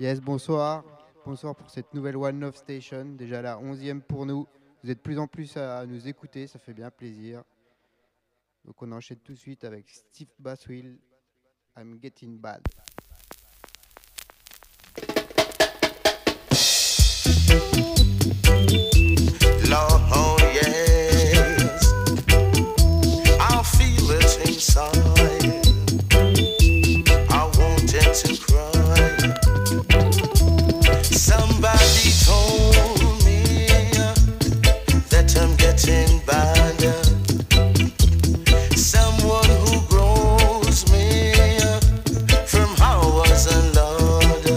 Yes, bonsoir. Bonsoir pour cette nouvelle One Love Station, déjà la 11e pour nous. Vous êtes de plus en plus à nous écouter, ça fait bien plaisir. Donc on enchaîne tout de suite avec Steve Baswell, I'm Getting Bad. Lord, oh yes, I feel it inside. I wanted to cry. Somebody told me that I'm getting better. Someone who grows me from how I was a Lord.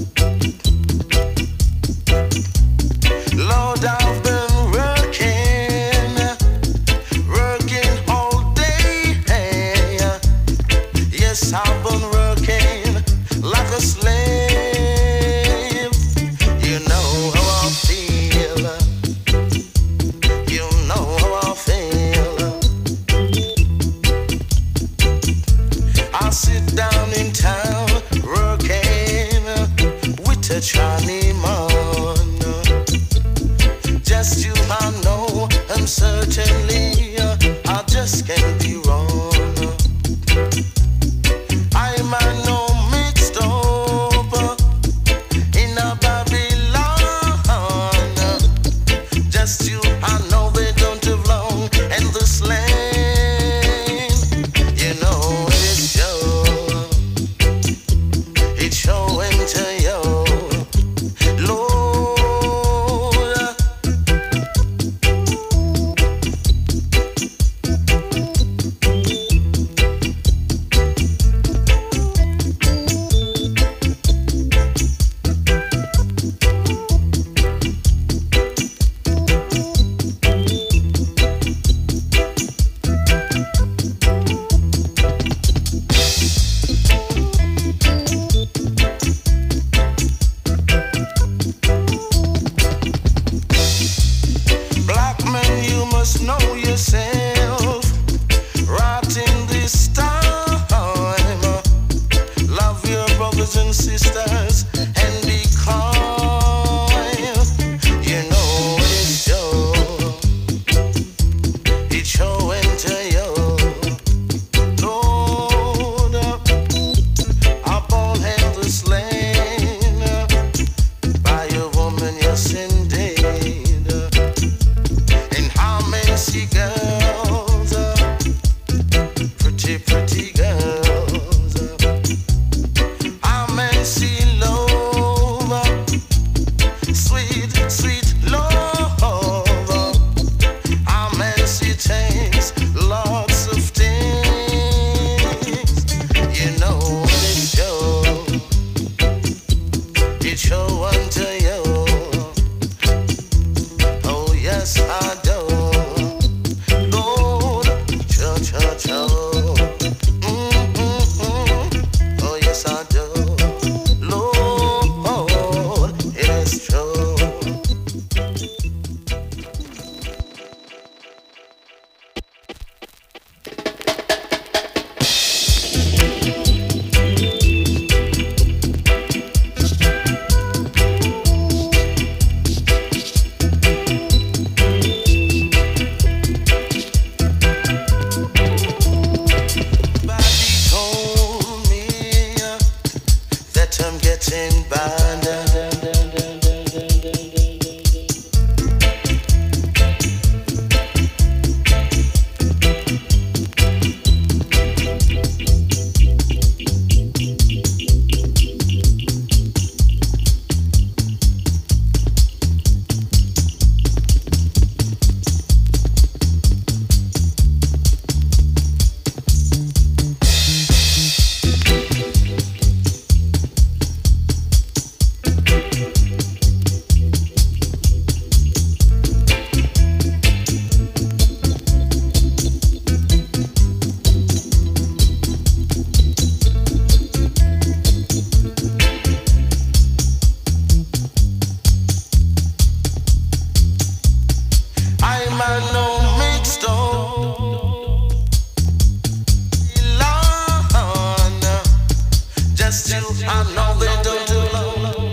Lord, I've been working all day. Yes, I've been working like a slave. You know how I feel. You know how I feel. I sit down in town working with a Johnny man. Just you, I know, and certainly I just can't be wrong. I'm no mixed up in a Babylon. Just you, I know they don't have long and this land, you know it's showing to you. Black man, you must know yourself. Right in this time, love your brothers and sisters and be kind. You know it's showing to you. Lord, up on this land by a woman, yes indeed. And how many girls, pretty girls, how many see love, sweet love, how many see things, lots of things, you know it's show unto you. Oh yes, I do. Lord, oh yes, I do. Lord, it is true. Told me that I'm getting better. Just you, I know they don't do love.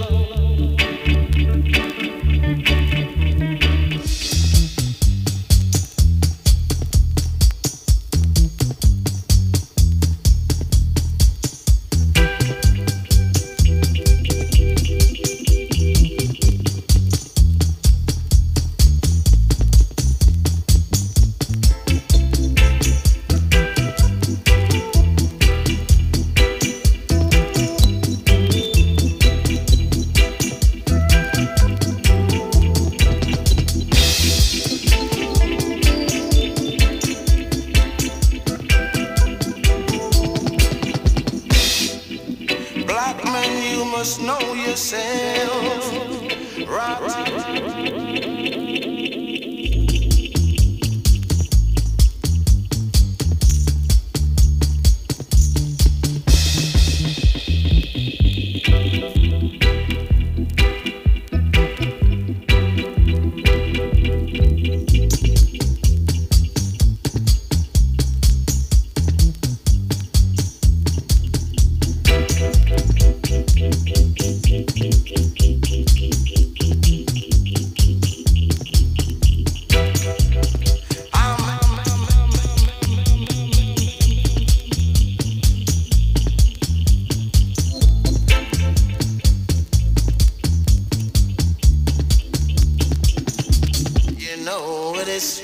go with this.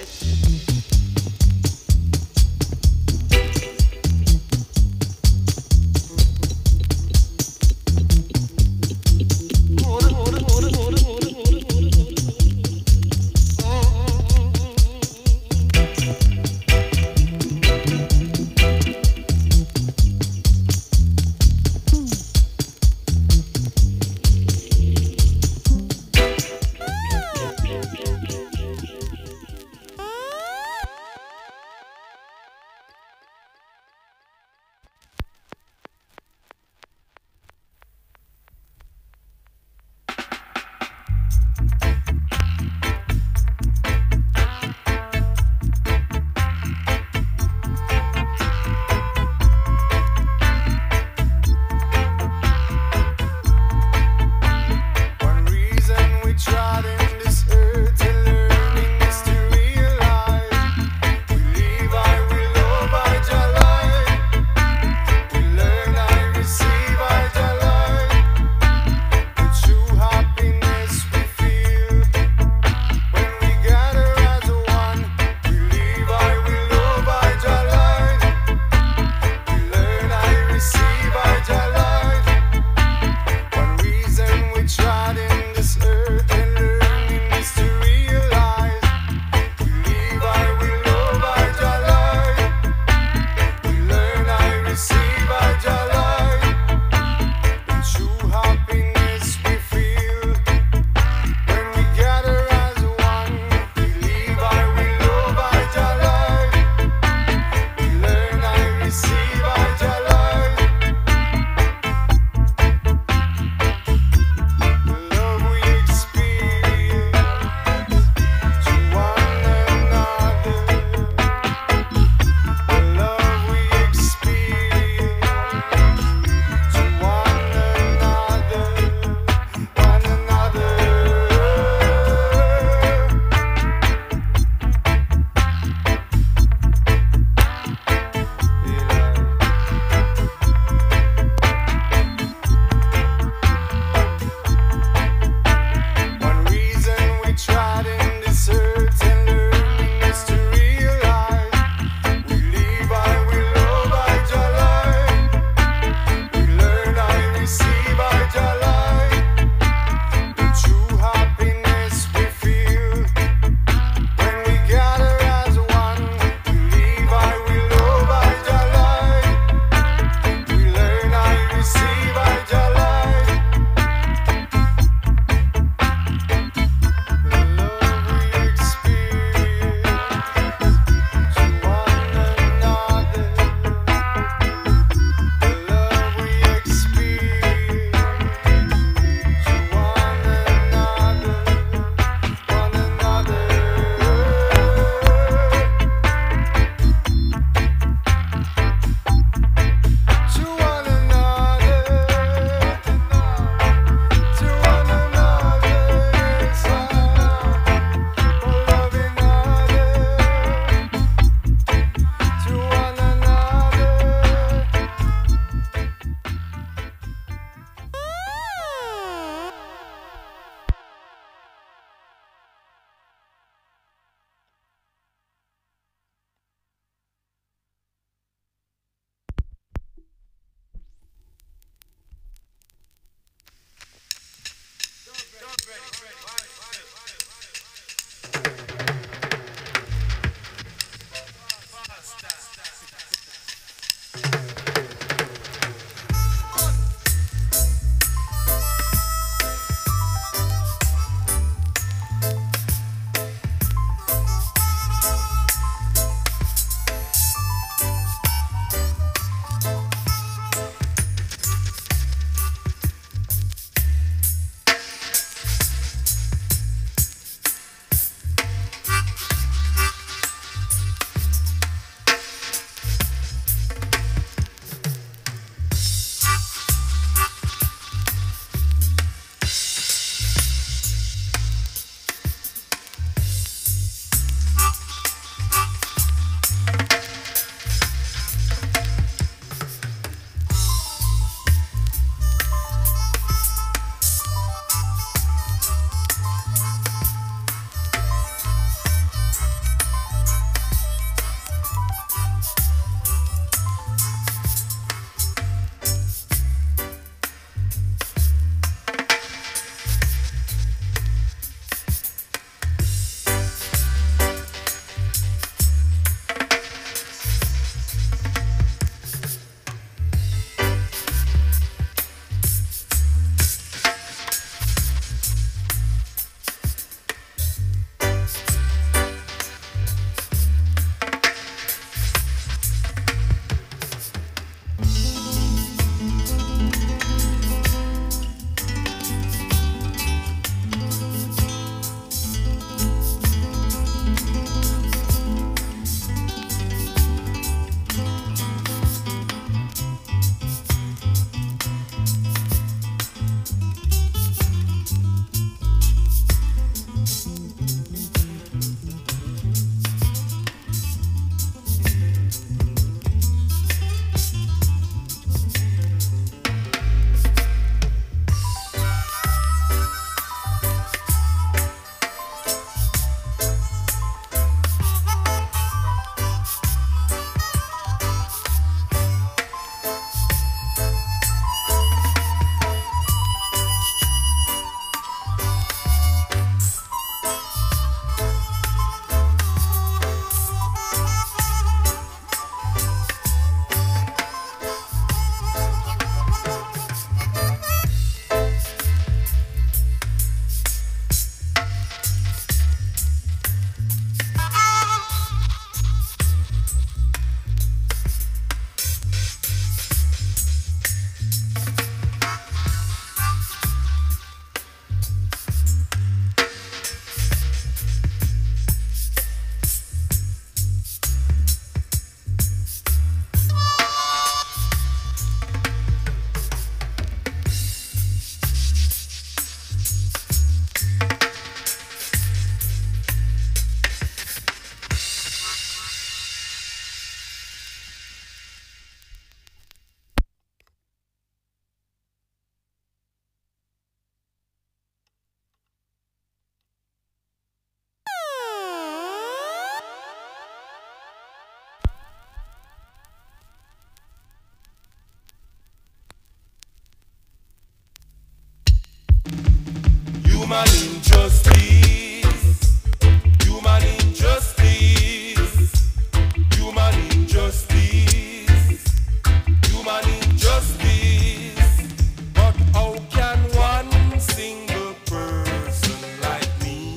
Human injustice, human injustice, human injustice, human injustice. But how can one single person like me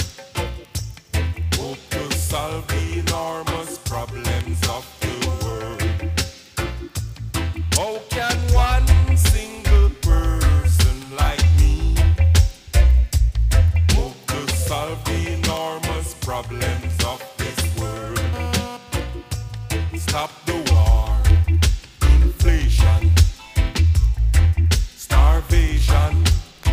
hope to solve the enormous problems of the world? How can one single person like me hope to solve the enormous problems of this world? Stop the war, inflation, starvation,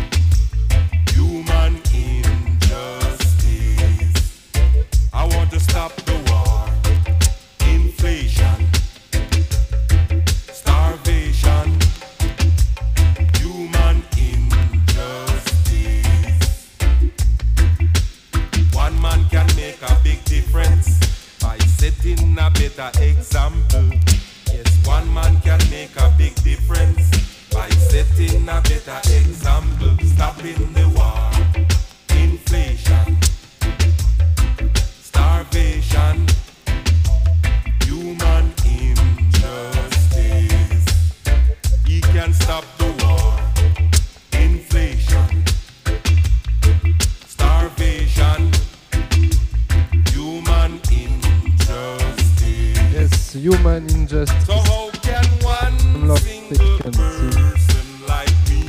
human injustice. I want to stop the war, inflation, starvation, human injustice. One man can make a big difference by setting a better example. Yes, one man can make a big difference by setting a better example. Stopping the war, inflation, starvation, human injustice. He can stop the war, inflation, starvation, human injustice. Yes, human injustice. So how can one Love single Station, person like me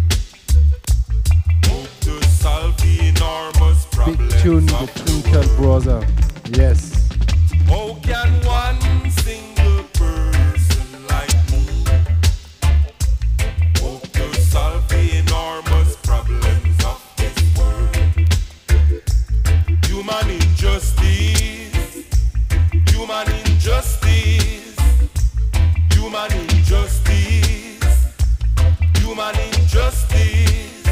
hope to solve the enormous Big problems tune, the of the Twinkle world? Brother. Yes. How can one single person like me hope to solve the enormous problems of this world? Human injustice, human injustice, human injustice, human injustice.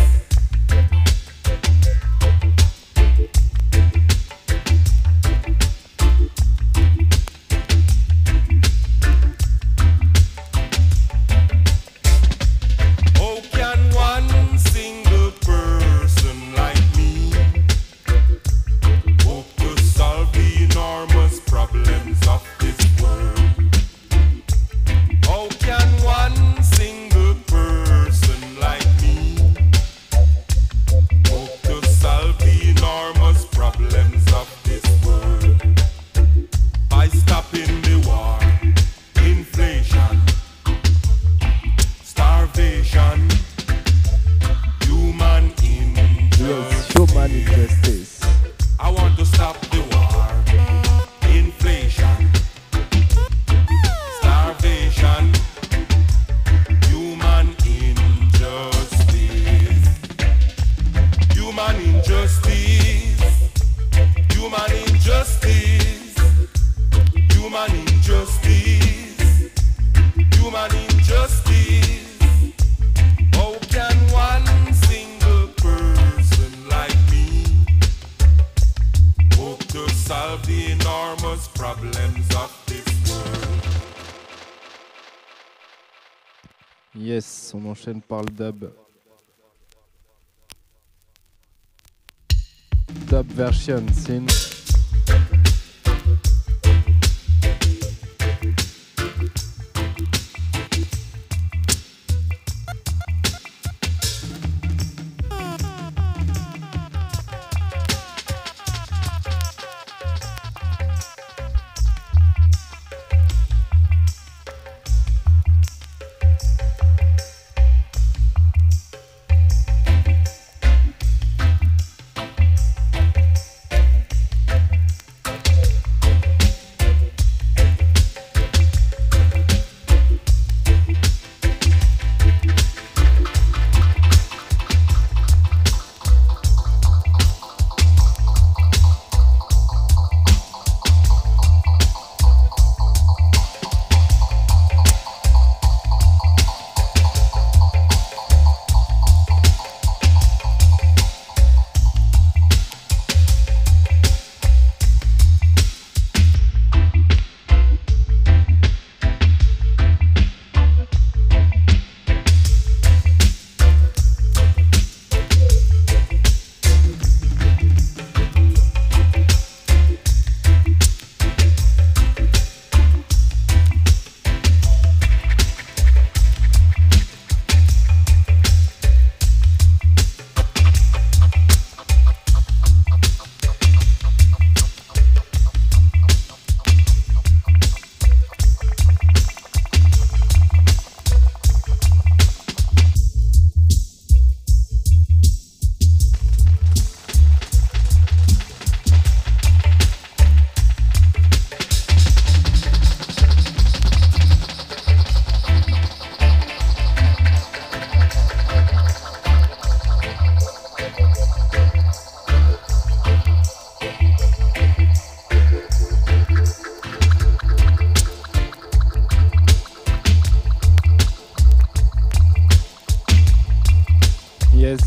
How can one single person like me hope to solve the enormous problems of this world? How can one single person like me hope to solve the enormous problems of this world? By stopping the war, inflation, starvation, human Yes, human injustice. injustice. I want to stop the war, inflation, starvation, human injustice, human injustice, human injustice, human injustice, human injustice. How can one single person like me hope to solve the enormous problems of this world? Yes, on enchaîne par le dub. Dub version, sin.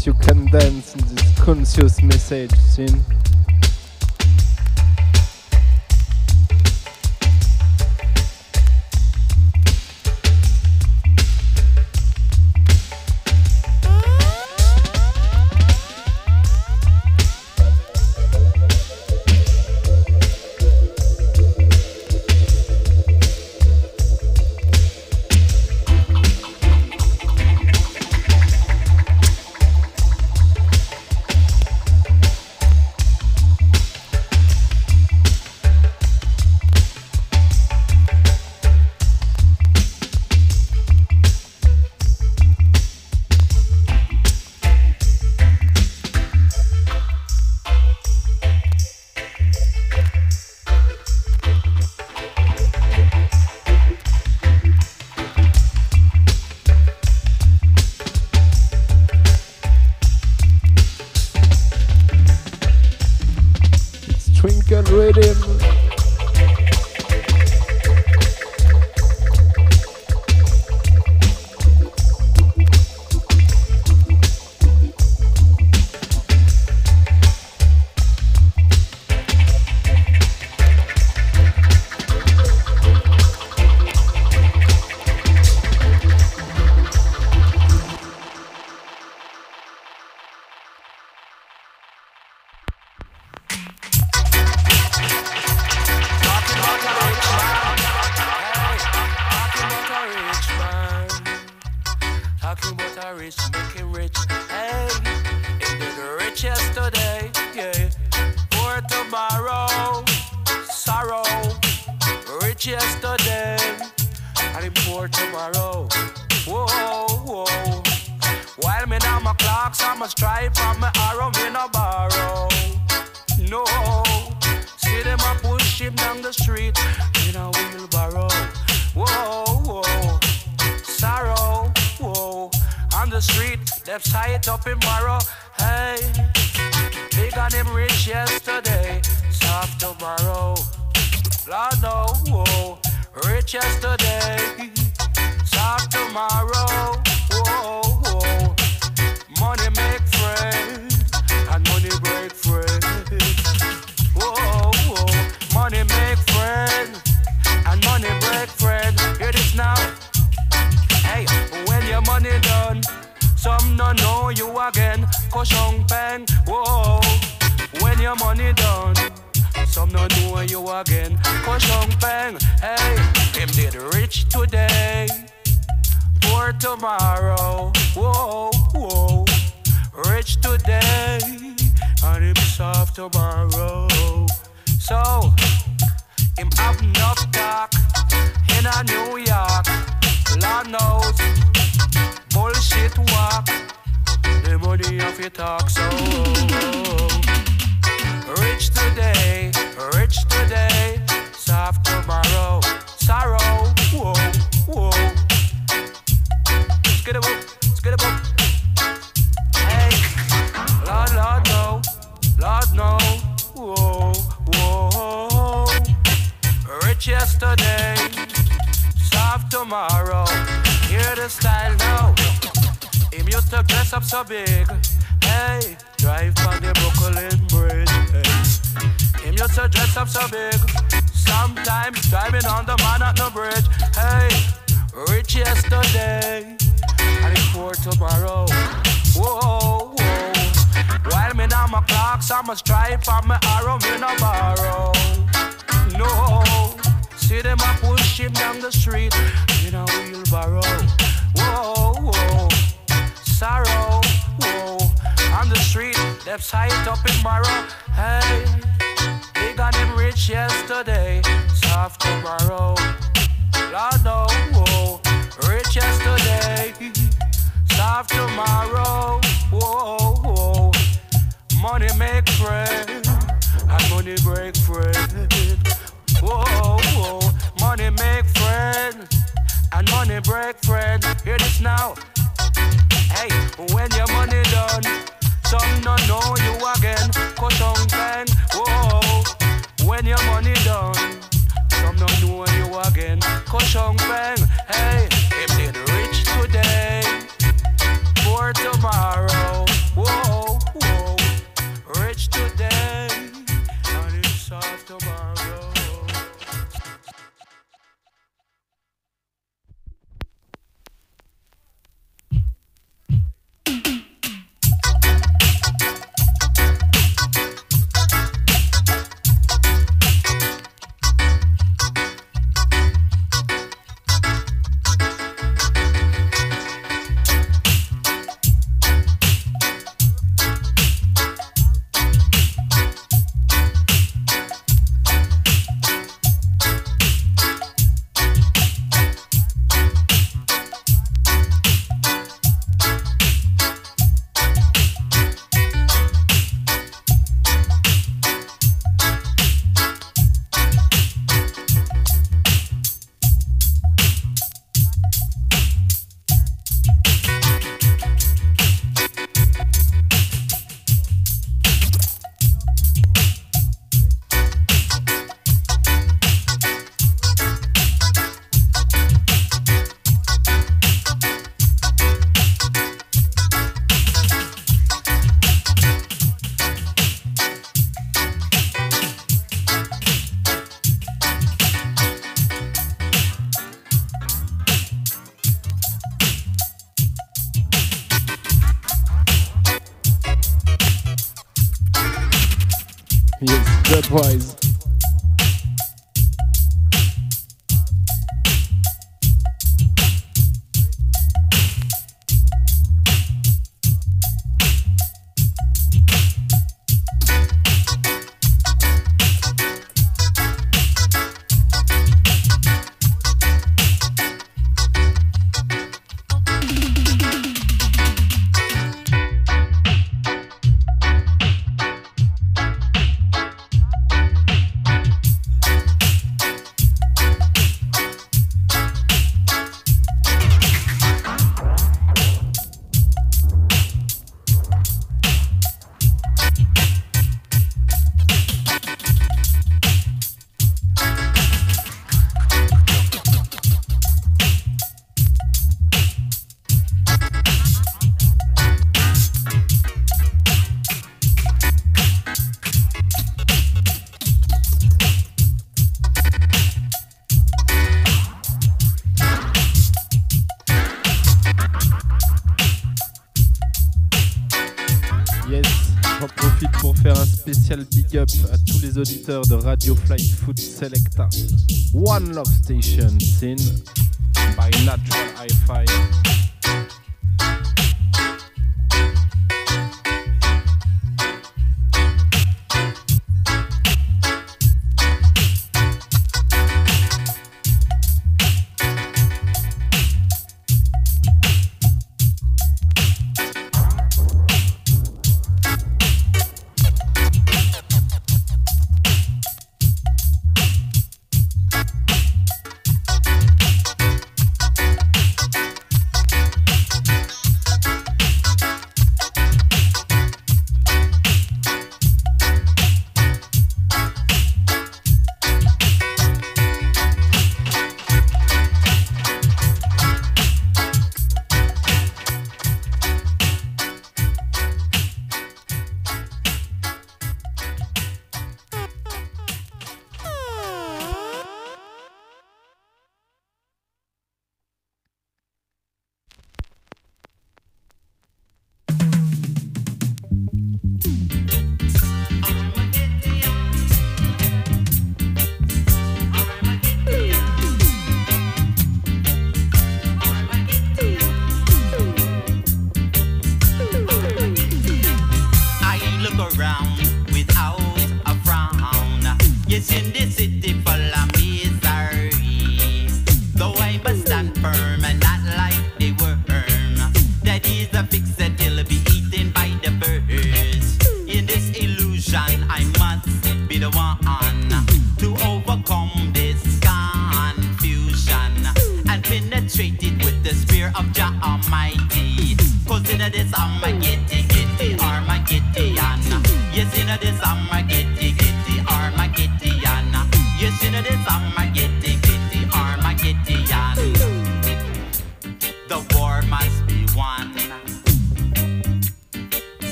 dance, you can dance in this conscious message scene. Rhythm. Hey, him did rich today, poor tomorrow. Wise. Big up à tous les auditeurs de Radio Flight Food Selecta. One Love Station, seen by Natural Hi-Fi.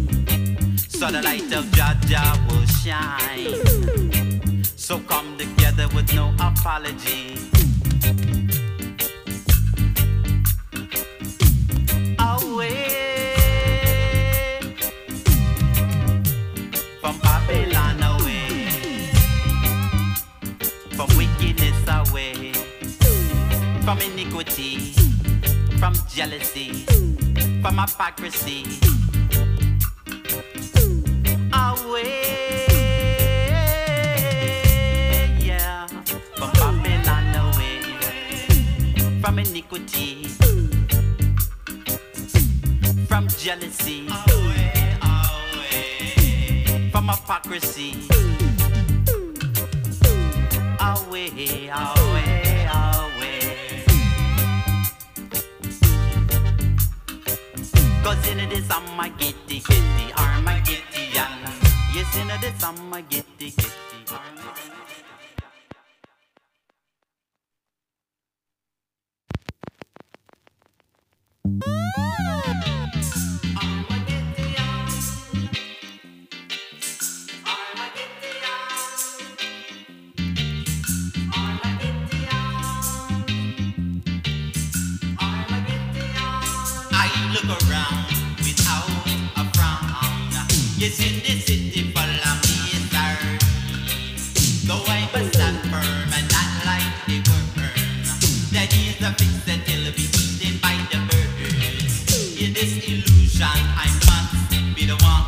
So the light of Jah will shine. So come together there was no apology. Away from Babylon, away from wickedness, away from iniquity, from jealousy, from hypocrisy. Away, yeah, from Babylon, away from iniquity, from jealousy, away, away from hypocrisy. Away, away, away. 'Cause in this I'm a giddy, Armageddon. Yes, in this I'm a giddy, Armageddon. Look around without a frown. Yes, in the city full of misery. Though I must stand firm and not like the worm. That is a fix that will be eaten by the birds. In this illusion, I must be the one.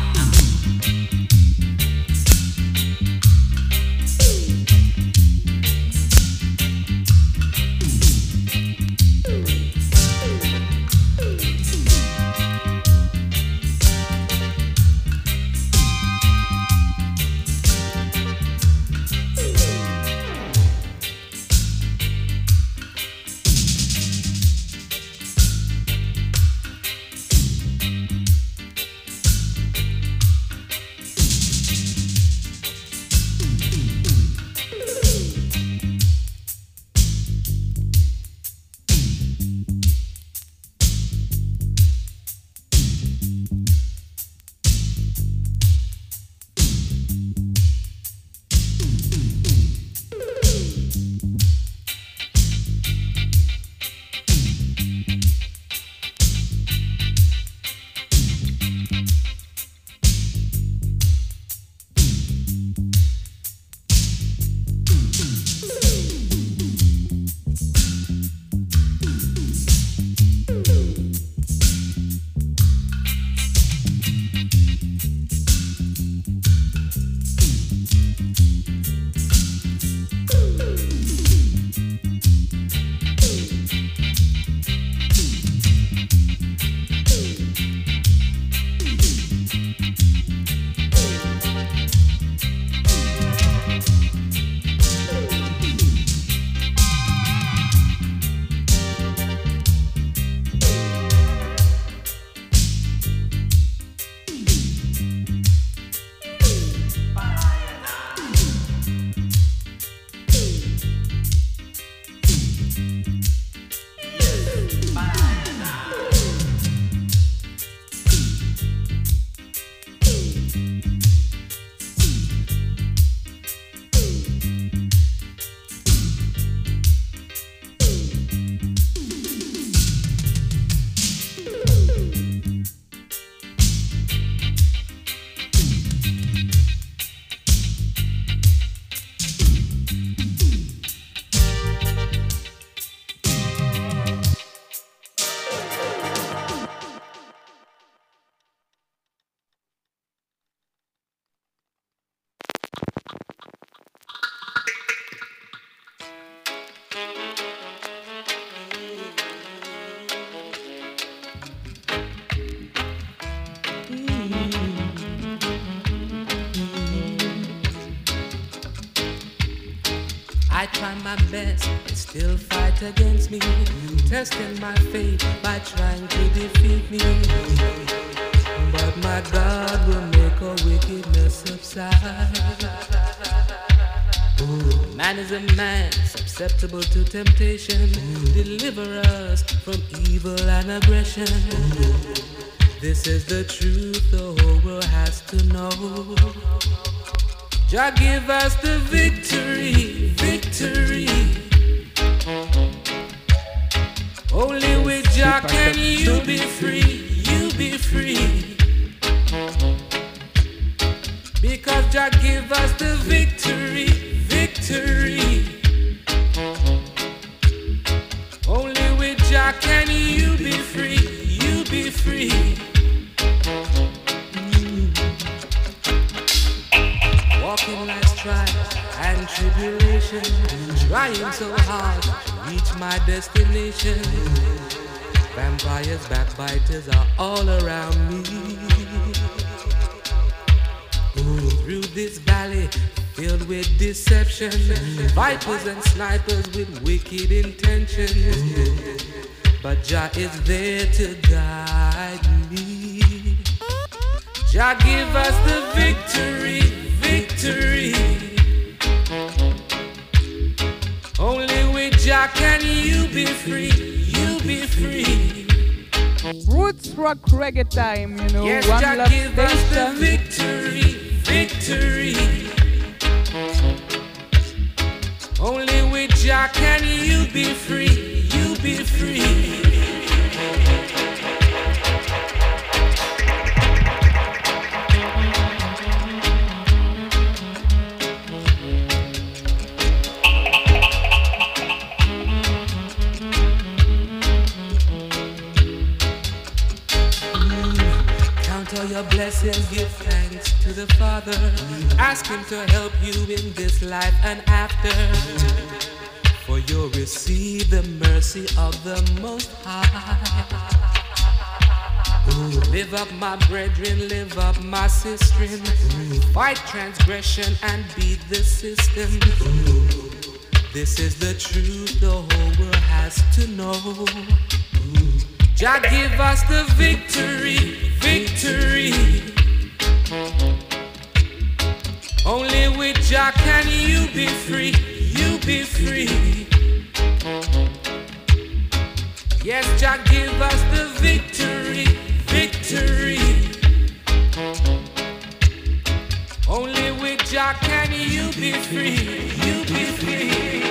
I try my best, but still fight against me, testing my faith by trying to defeat me. But my God will make our wickedness subside. Man is a man, susceptible to temptation. Deliver us from evil and aggression. This is the truth the whole world has to know. Jah give us the victory, victory. Only with Jah can you be free, you be free. Because Jah give us the victory, victory. Only with Jah can you be free, you be free. Walking life's trials and tribulation, trying so hard to reach my destination. Vampires, backbiters are all around me. Through this valley filled with deception, vipers and snipers with wicked intentions. But Jah is there to guide me. Jah give us the victory, victory. Only with Jah can you be free, you be free. Roots rock reggae time, you know. Yes, One Jah Love give us the Station. victory, victory. Only with Jah can you be free, you be free. Count all your blessings, give thanks to the Father. Ask Him to help you in this life and after. For you'll receive the mercy of the Most High. Live up, my brethren, live up, my sistren. Fight transgression and beat the system. This is the truth the whole world has to know. Jah give us the victory, victory. Only with Jah can you be free, you be free. Yes, Jah give us the victory, victory. Only with Jah can you be free, you be free.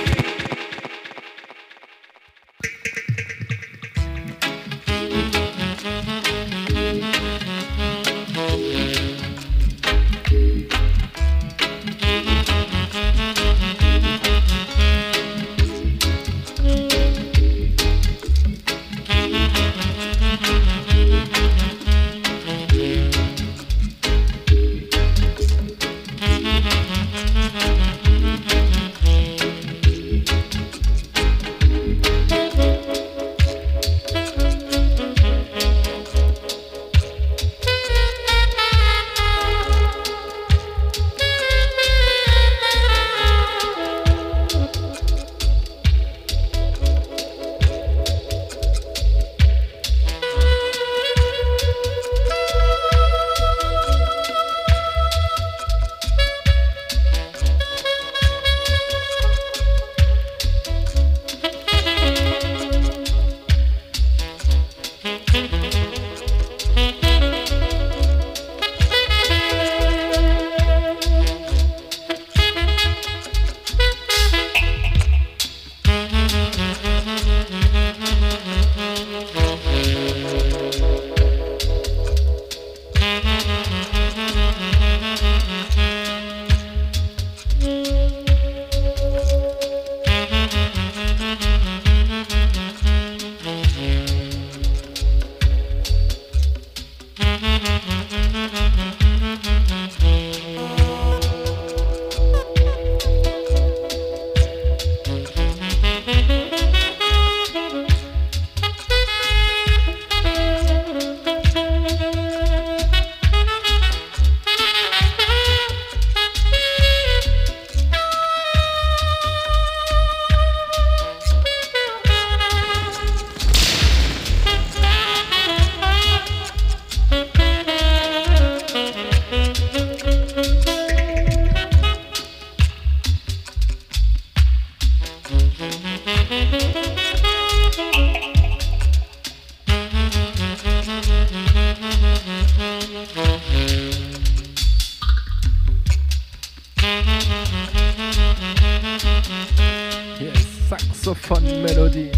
melody.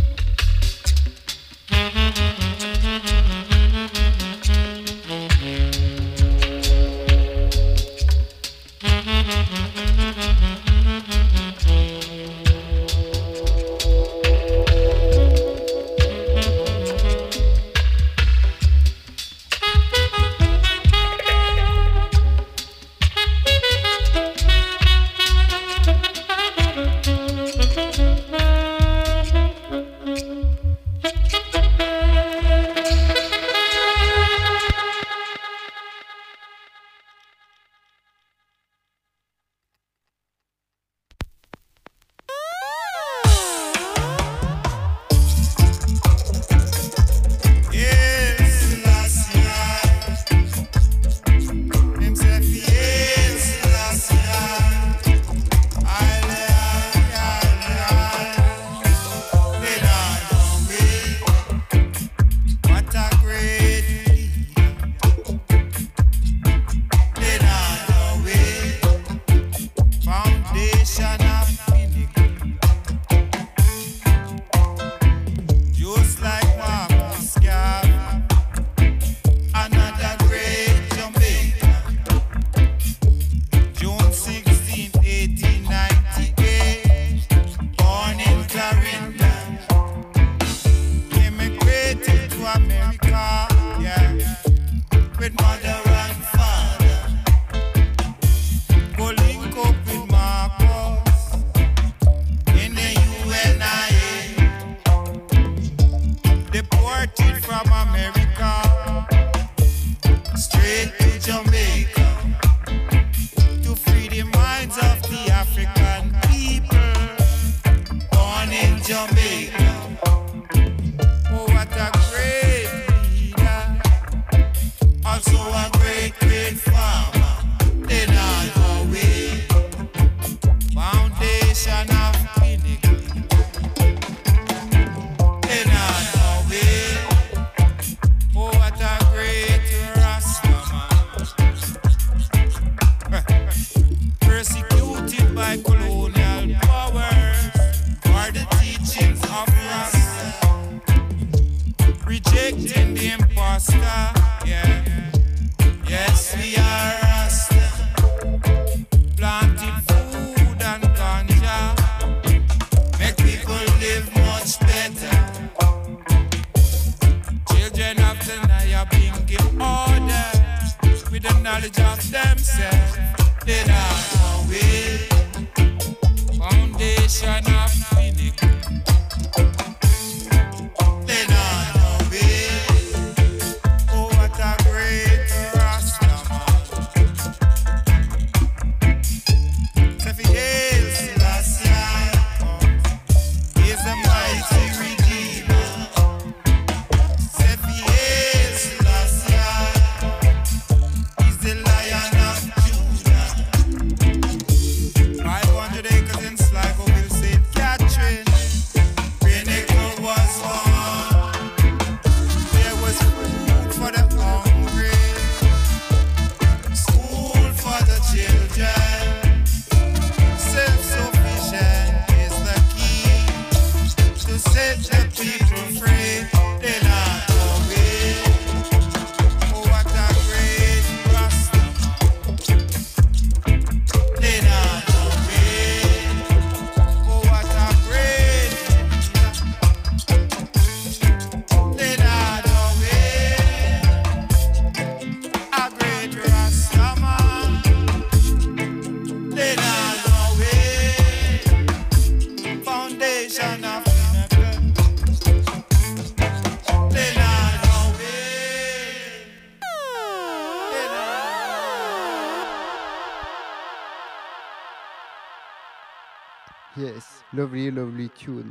Yes, lovely, lovely tune.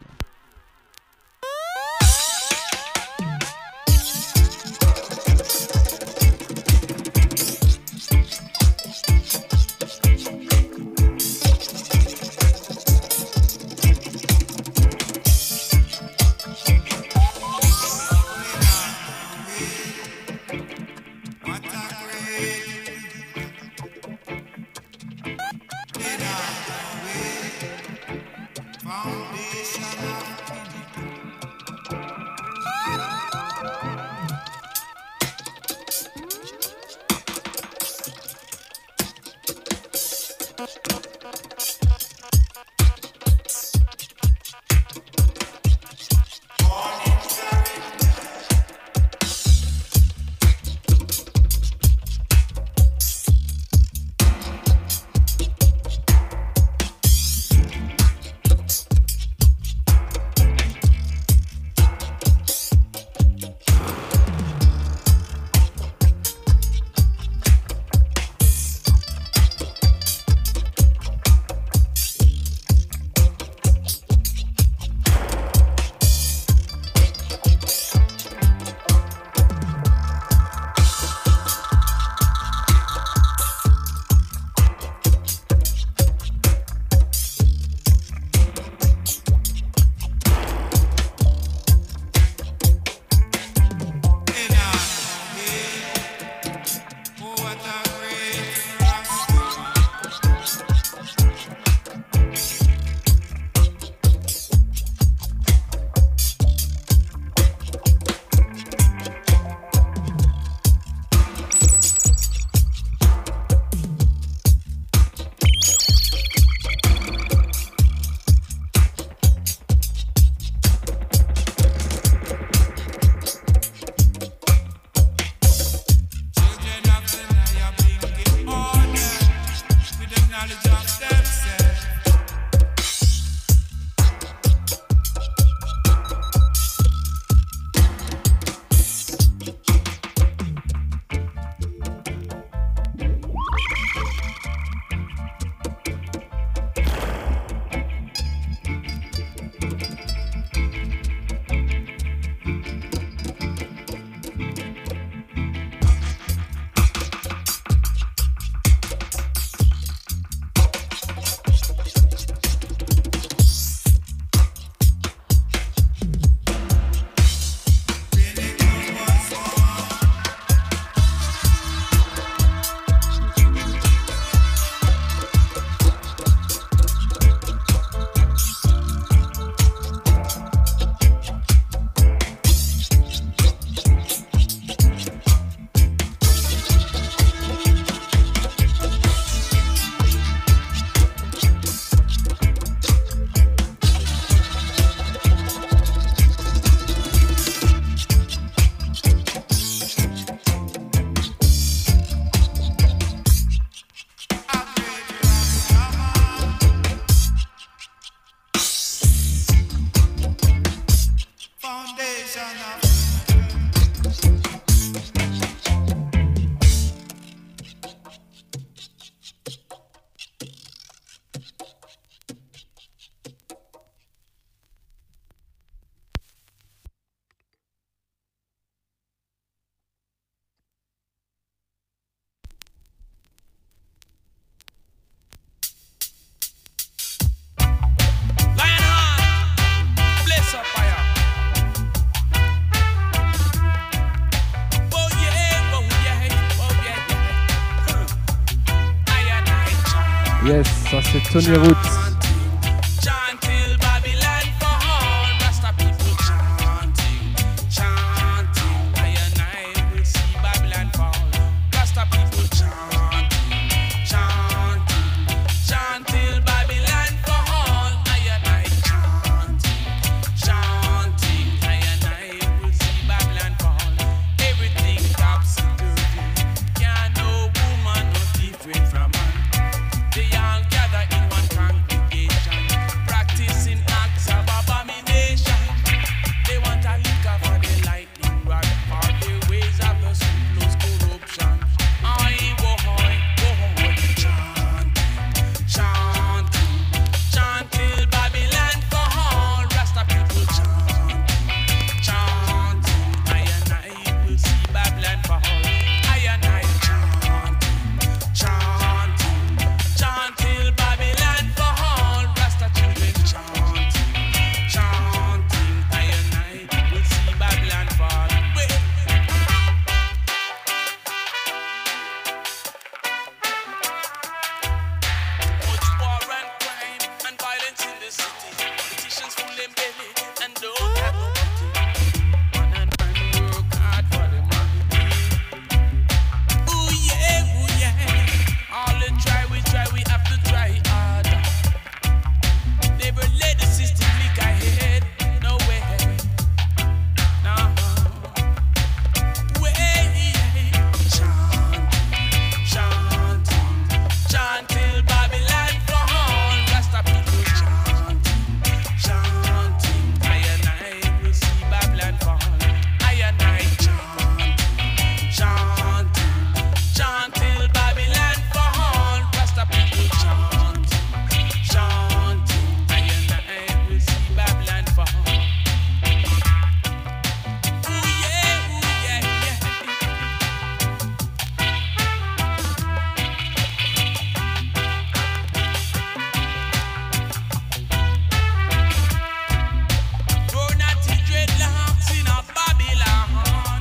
Foundation of Yes, ça c'est Tony Roots. Chant till Babylon fall. Rasta people chanting, chanting. I and I will see Babylon fall. Rasta people chanting, chanting, chant till Babylon fall. I and I chanting, chanting. I and I will see Babylon fall. Everything topsy-turvy. Can't no woman no different from man. They all gather in one congregation, practicing acts of abomination. They want a liquor for the lightning rod, for the ways of the simplest corruption. I go hoy, chant, chant, chant till Babylon fall. Rasta people chant, chant. I and I will see Babylon fall. I and I chant, chant. Chant till Babylon fall. Rasta children chant, chanting. I and I will see Babylon fall. Much war and crime and violence in the city. Politicians full in belly and don't have no pity. Man and man work hard for the money. Ooh yeah. All the try, we have to try harder. Never let the system leak ahead. No way. No way. Chant, chant, chant till Babylon fall. Rasta people chant, chanting. I and I will see Babylon fall. I and I chant, chanting, chant till Babylon fall. Rasta people chant, chanting. I and I will see Babylon fall. Ooh yeah, yeah. You're not in dreadlocks in a Babylon.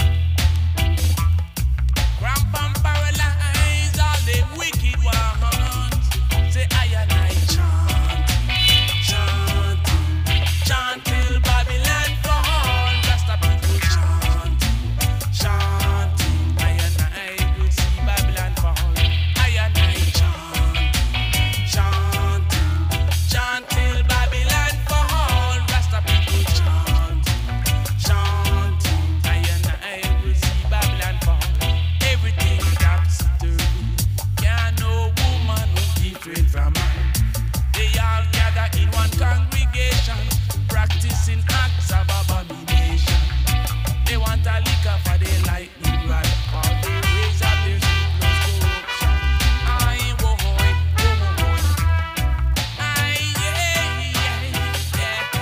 Cramp and paralyze all them wicked ones. Say I and I chant, chant, chant till Babylon fall. Rasta people chant, chant. I and I will see Babylon fall. I and I chant, chant, chant till Babylon fall. Rasta people chant, chant. I and I will see Babylon fall. Everything topsy-turvy. Can't no woman no different from man. They all gather in one congregation, practicing acts of abomination. They want a liquor for their lightning rod, all the ways of their simplest corruption. I wo hoy, I yeah.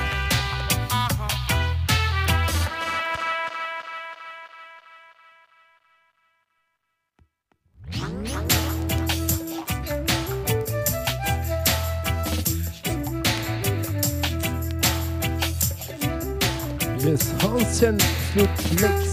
Yes, ancienne flute mix.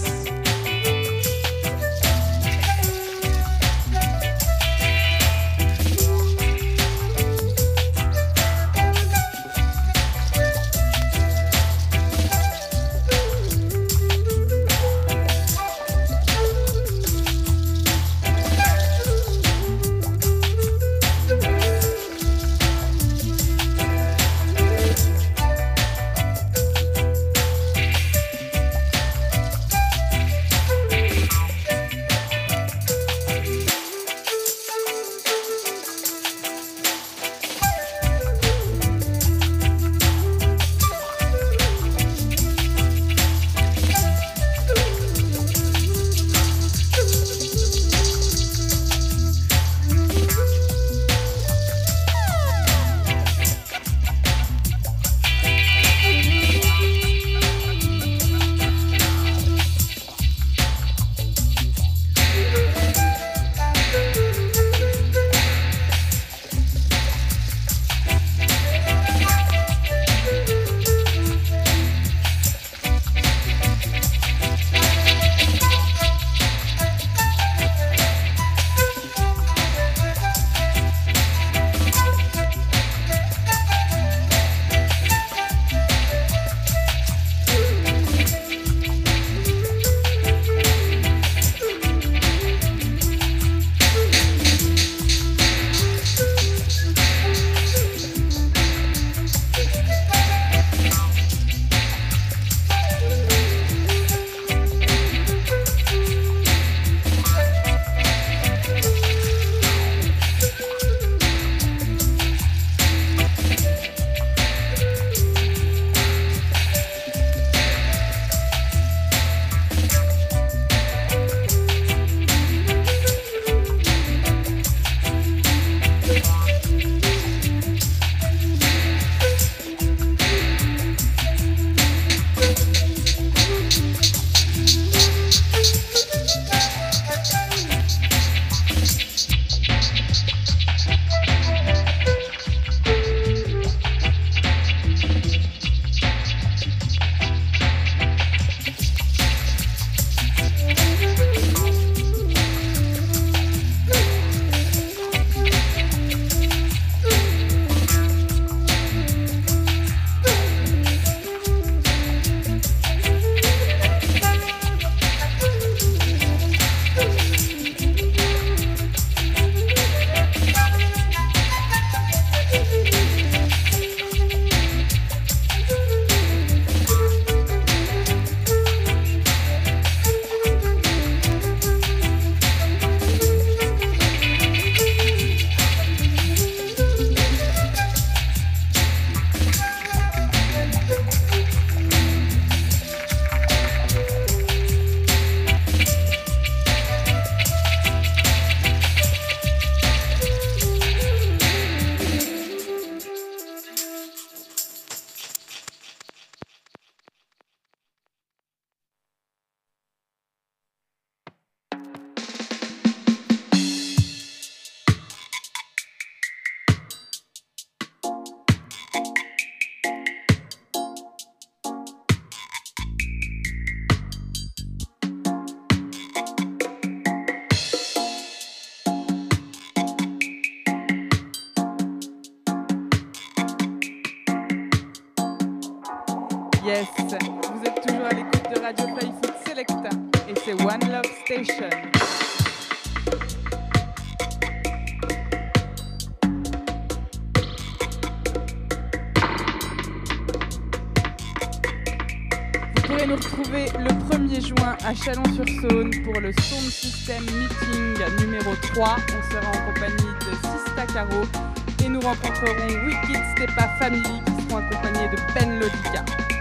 Yes, vous êtes toujours à l'écoute de Radio Fly Food Selecta et c'est One Love Station. Vous pourrez nous retrouver le 1er juin à Chalon-sur-Saône pour le Sound System Meeting numéro 3. On sera en compagnie de Sista Caro et nous rencontrerons Wicked Stepa Family qui seront accompagnés de Ben Lodica.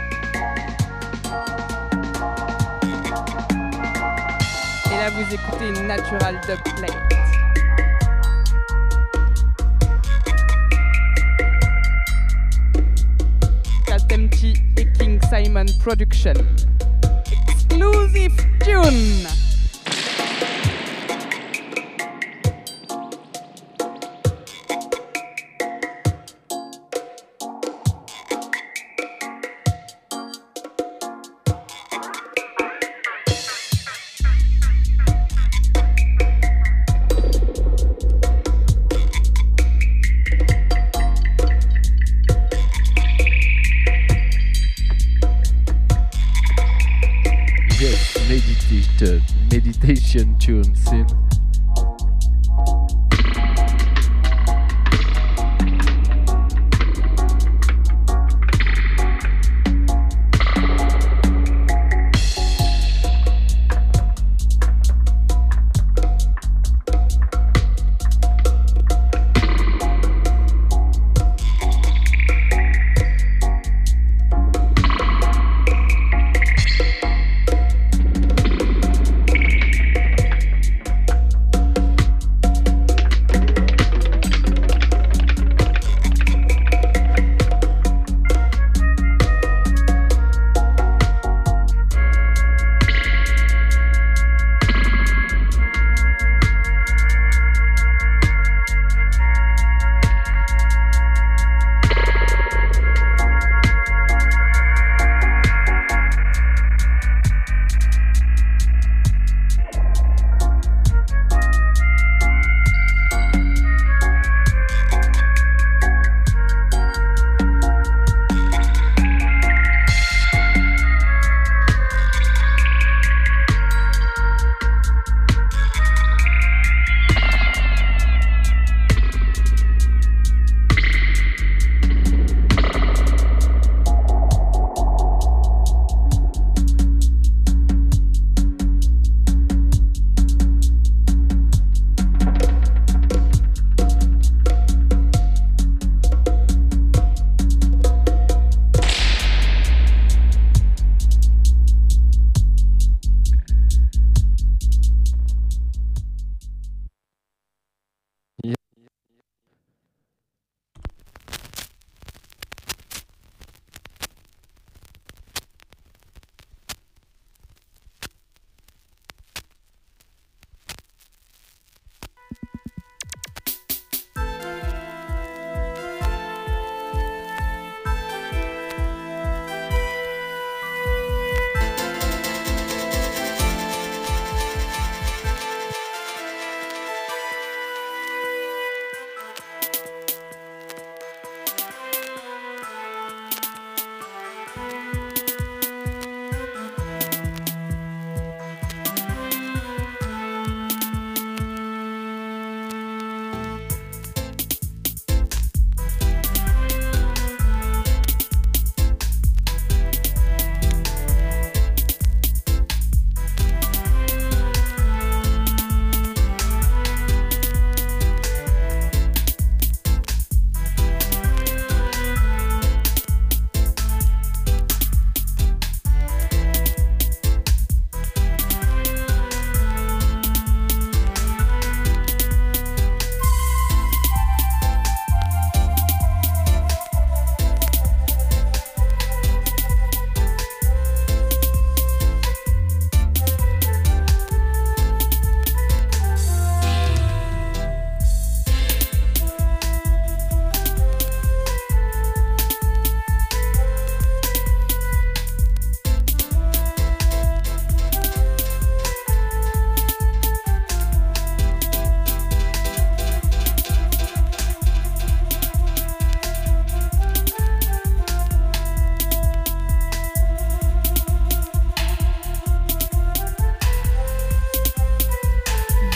Et là, vous écoutez Natural Dub Plate. Katemti et King Simon Production. Exclusive tune. Meditation tune scene.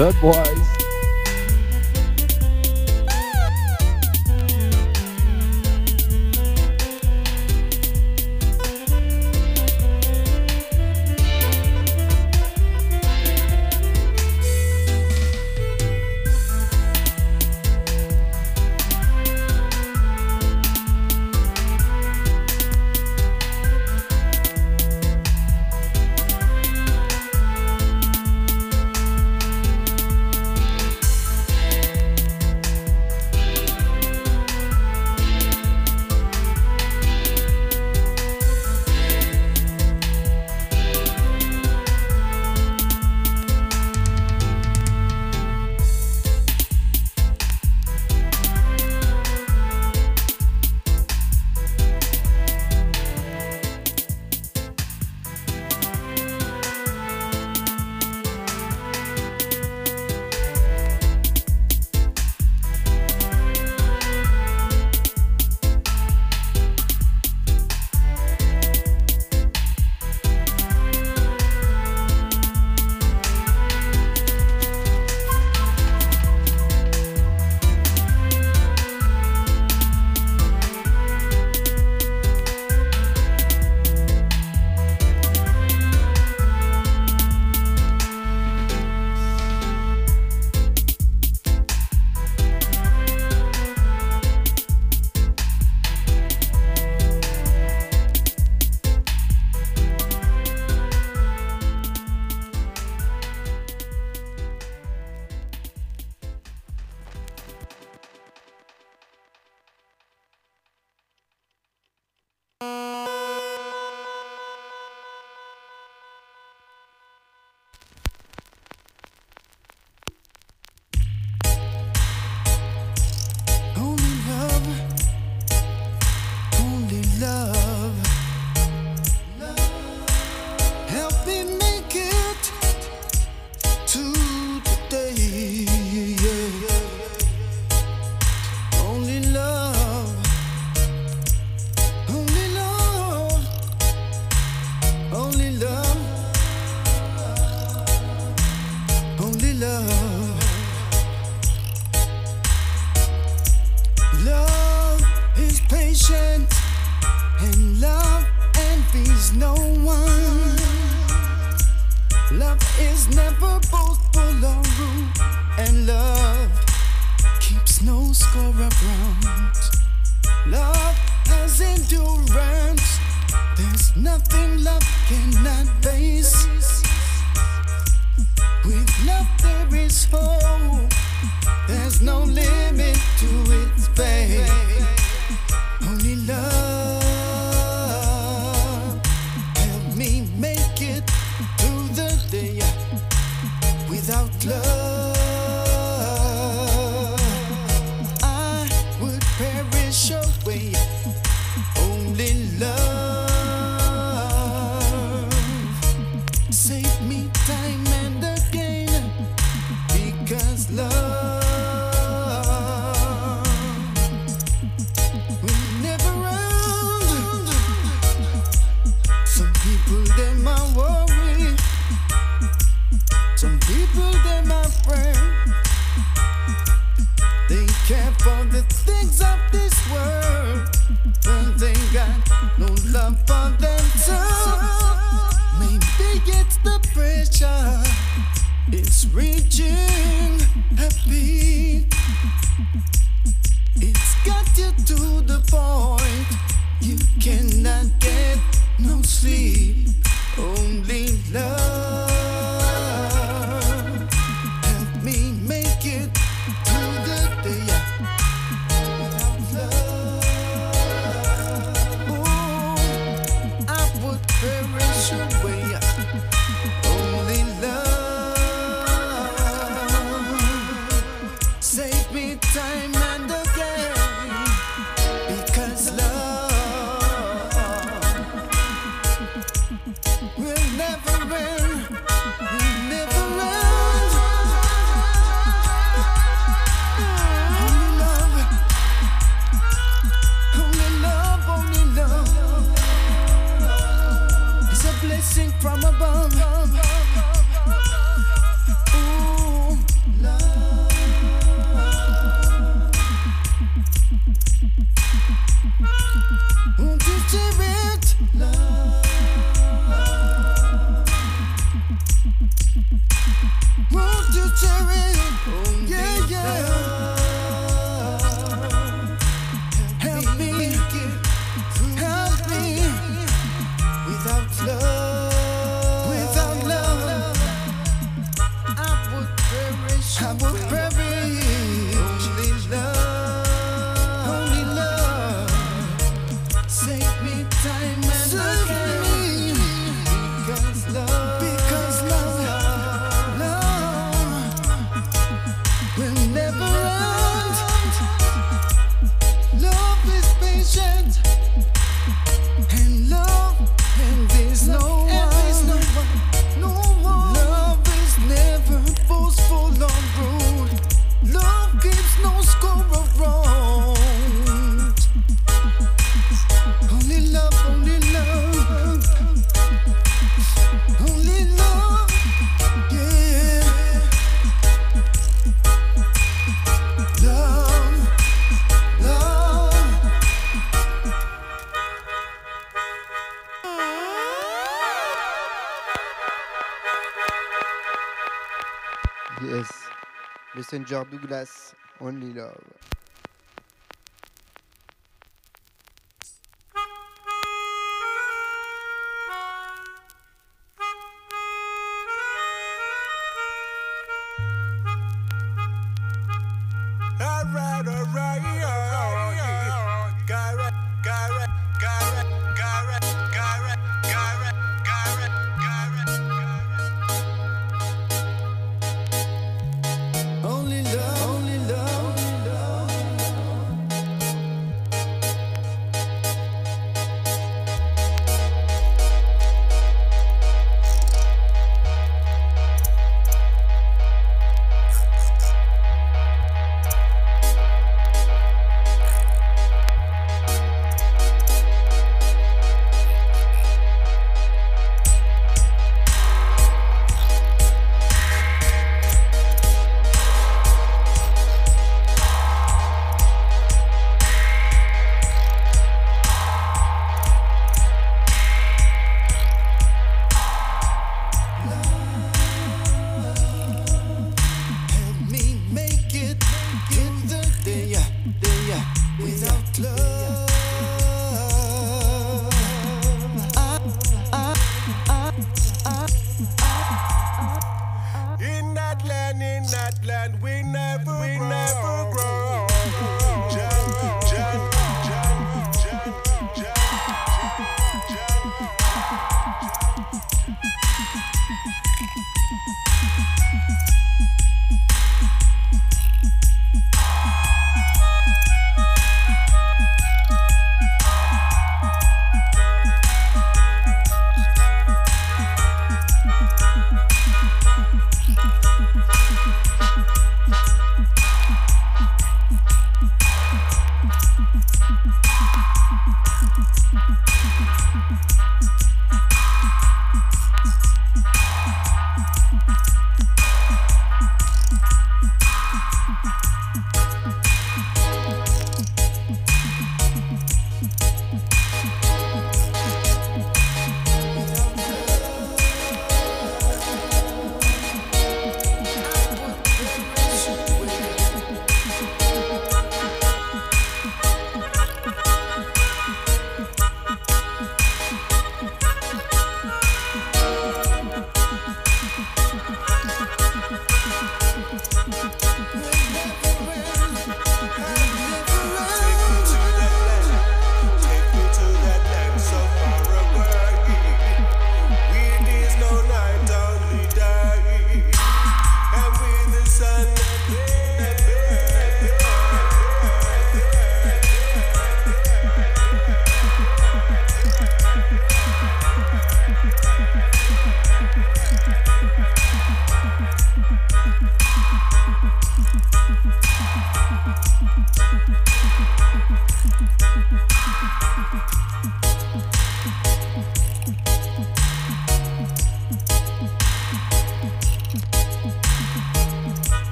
Dubwise. From above. Ooh. Won't you cherish? Yeah, yeah. Help me, help me. Without love, I would perish. Only love, save me time and again. Because love will never end. Love is patient, and there's no one. Love is never boastful or rude. Love keeps no score of wrongs. Only love, only love, only love, yeah. Love, love. Yes. Messenger Douglas, Only Love. Alright. Only love, only love, only love.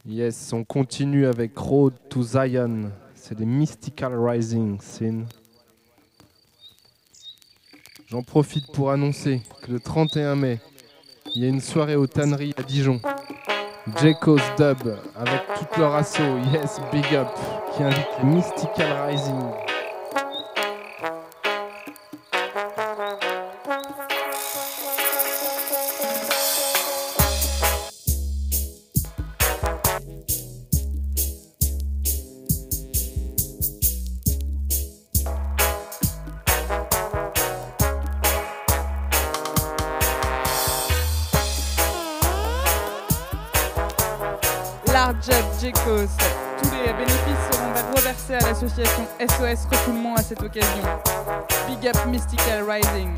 Yes, on continue avec Road to Zion. C'est les Mystical Rising Sin. J'en profite pour annoncer que le 31 mai, il y a une soirée aux Tanneries à Dijon. Jekos Dub avec toute leur assaut, yes, big up, qui invite les Mystical Rising. Jekos. Tous les bénéfices seront reversés à l'association SOS Refoulement à cette occasion. Big up Mystical Rising.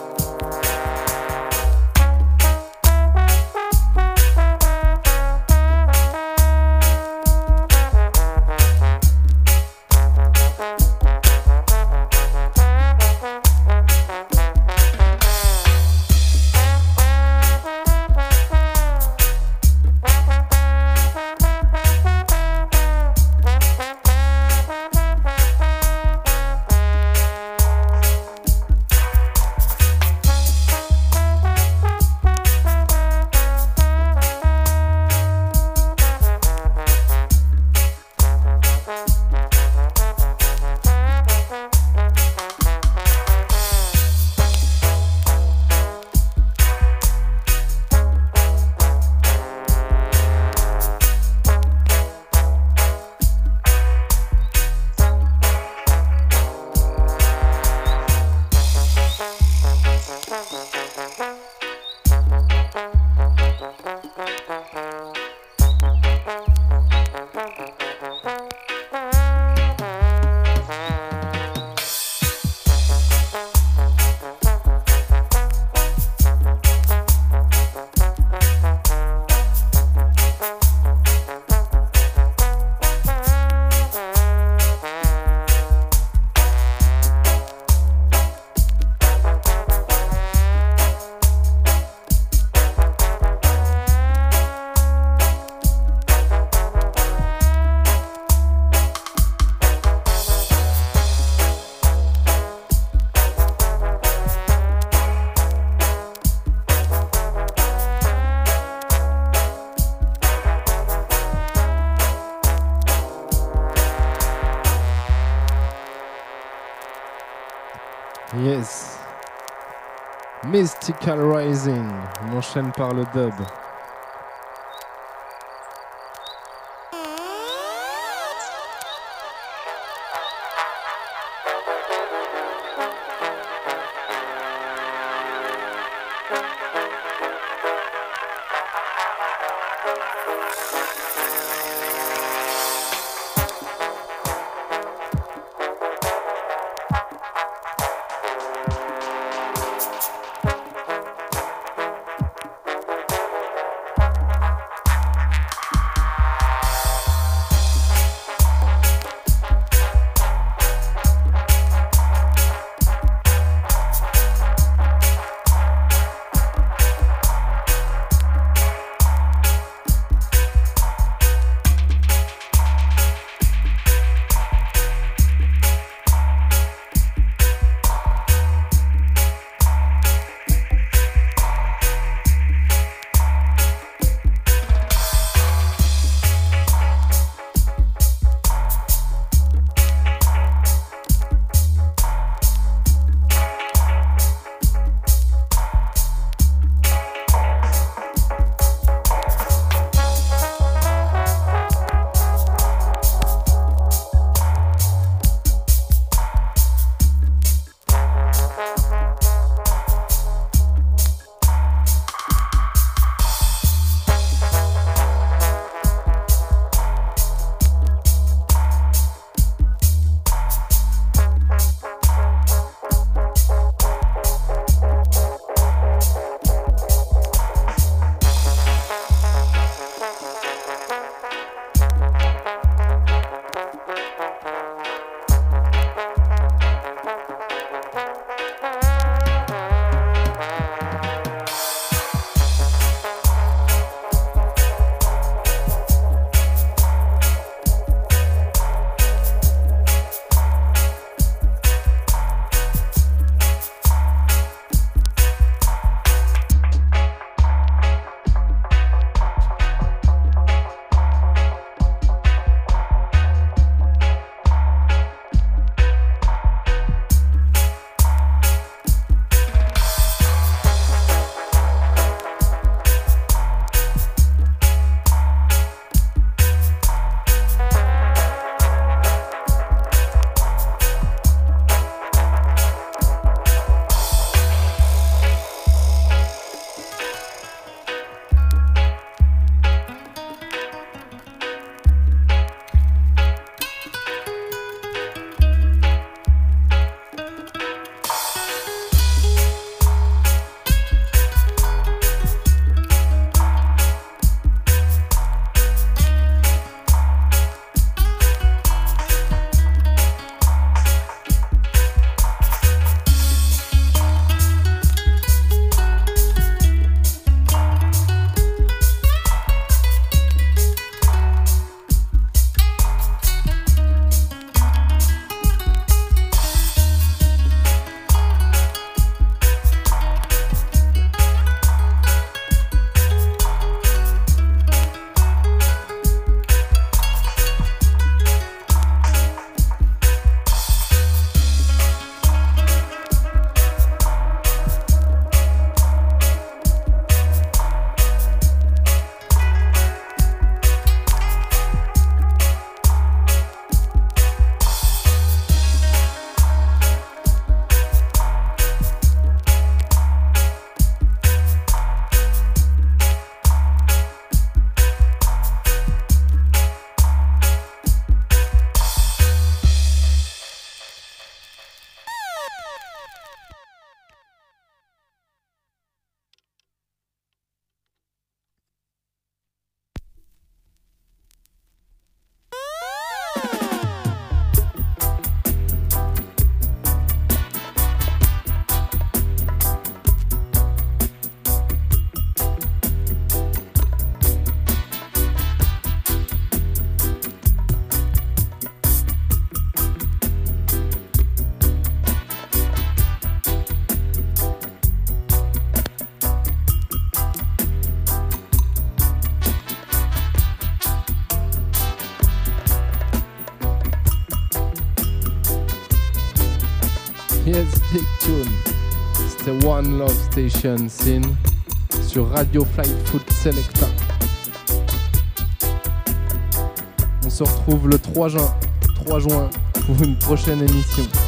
Yes. Mystical Rising. On enchaîne par le dub. Yes, big tune. C'était One Love Station Scene sur Radio Flight Food Selecta. On se retrouve le 3 juin pour une prochaine émission.